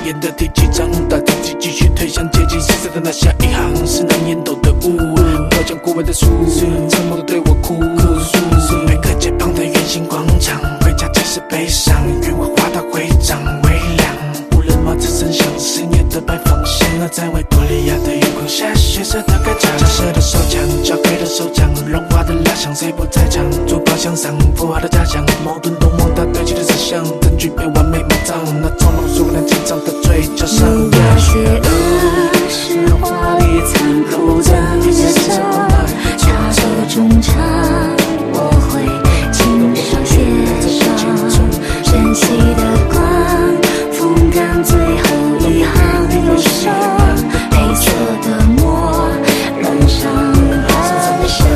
言的第几章，打自己继续推向接近现实的那下一行，是那烟斗的雾，飘将过往的树，沉默的对我哭诉。每个街旁的圆形广场，回家只是悲伤，愿我画到会长微亮。无人马只剩响深夜的白方向，在维多利亚的月光下，血色的歌唱，折射的手枪，交给的手掌，融化的蜡像，谁不在场？珠宝箱上符号的假象，矛盾多么大堆积的思想，证据被完美埋葬，那从容数量紧张的嘴角上。 那些恶是华丽残酷的人生，它的衷肠，我会亲手写上晨曦的光，风干最后一行忧伤，黑色的墨染上半生。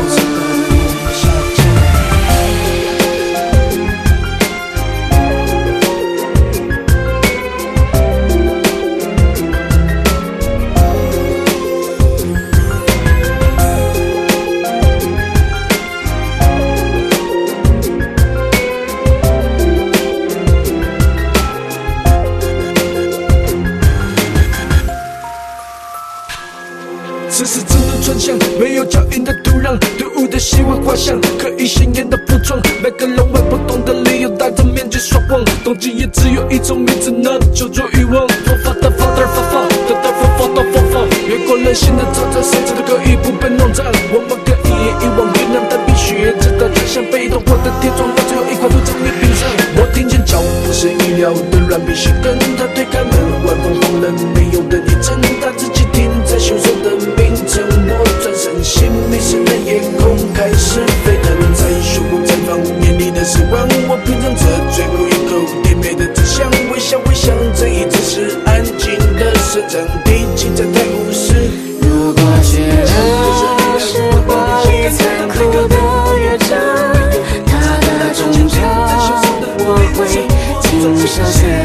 这是真的穿向没有脚印的土壤，突兀的希望画像，刻意鲜艳的服装，每个人为不同的理由戴着面具说谎，动机也只有一种名字，那就做欲望。佛法的 father 发发的大佛法到佛法，越过人性的沼泽，甚至都可以不被弄脏。我们可以一往云南的冰雪，直到家乡被冻破的铁窗，到最后一块土在你冰上。我听见脚步是意料的软皮鞋跟他推开门，晚风晃了没有的一阵，他自己停在凶手的名称。我转身，心迷失的夜空开始沸腾，在胸口绽放眼里的失望。我品尝着最后一口甜美的真相，微笑微笑，这一直是安静的生长，毕竟在太忽视。 如果写的是华丽残酷的乐章，它的衷肠，我会亲手写